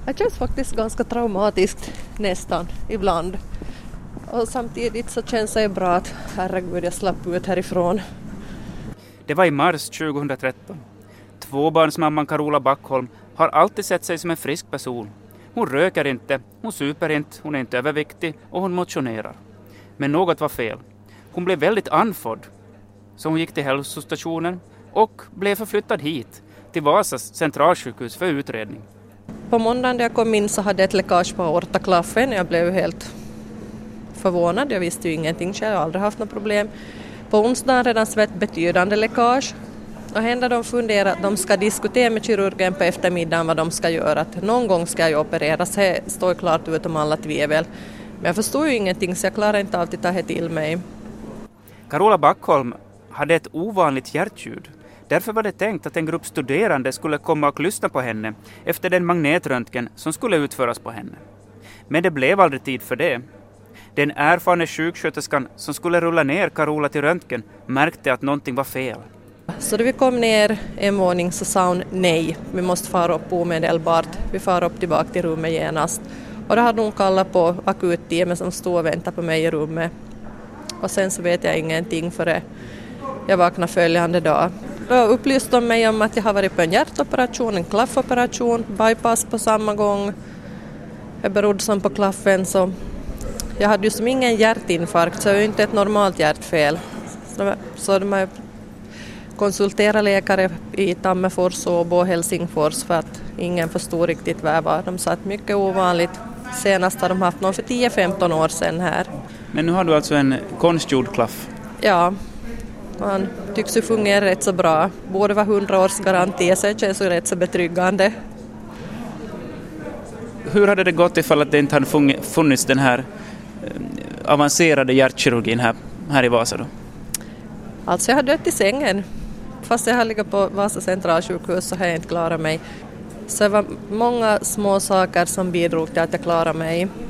Det känns faktiskt ganska traumatiskt nästan ibland. Och samtidigt så känns det bra att herregud jag slapp ut härifrån. Det var i mars 2013. Tvåbarnsmamman Carola Backholm har alltid sett sig som en frisk person. Hon röker inte, hon super inte, hon är inte överviktig och hon motionerar. Men något var fel. Hon blev väldigt andfådd. Så hon gick till hälsostationen och blev förflyttad hit, till Vasas centralsjukhus för utredning. På måndagen när jag kom in så hade jag ett läckage på aortaklaffen. Jag blev helt förvånad, jag visste ju ingenting själv, jag har aldrig haft något problem. På onsdagen redan så var ett betydande läckage. Och hända de funderar att de ska diskutera med kirurgen på eftermiddagen vad de ska göra. Att någon gång ska jag opereras, det står klart utom alla tvivel. Men jag förstår ju ingenting så jag klarar inte alltid ta det till mig. Carola Backholm hade ett ovanligt hjärtljud. Därför var det tänkt att en grupp studerande skulle komma och lyssna på henne efter den magnetröntgen som skulle utföras på henne. Men det blev aldrig tid för det. Den erfarna sjuksköterskan som skulle rulla ner Carola till röntgen märkte att någonting var fel. Så då vi kom ner en våning så sa hon nej, vi måste fara upp omedelbart. Vi far upp tillbaka till rummet genast. Och då hade hon kallat på akutteamet som stod och väntade på mig i rummet. Och sen så vet jag ingenting före jag vaknade följande dag. Då upplyste de mig om att jag har varit på en hjärtoperation, en klaffoperation, bypass på samma gång. Jag berodde som på klaffen så jag hade ju som ingen hjärtinfarkt så det var ju inte ett normalt hjärtfel. Så de konsulterade läkare i Tammerfors, Åbo och Helsingfors för att ingen förstod riktigt vad det var. De sa att mycket ovanligt. Senast har de haft någon för 10-15 år sedan här. Men nu har du alltså en konstgjord klaff? Ja, man tycks ju fungera rätt så bra. Borde vara 100 års garanti så det känns ju rätt så betryggande. Hur hade det gått ifall att det inte hade funnits den här avancerade hjärtkirurgin här i Vasa då? Alltså jag har dött i sängen. Fast jag har legat på Vasa centralsjukhus så har jag inte klarat mig. Så det var många små saker som bidrog till att jag klarade mig.